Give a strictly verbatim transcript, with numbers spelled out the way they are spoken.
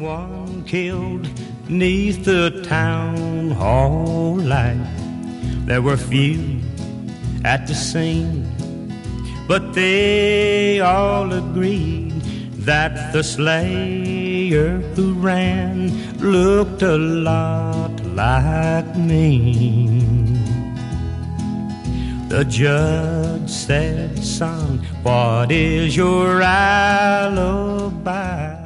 someone killed 'neath the town hall light. There were few at the scene, but they all agreed that the slayer who ran looked a lot like me. The judge said, son, what is your alibi?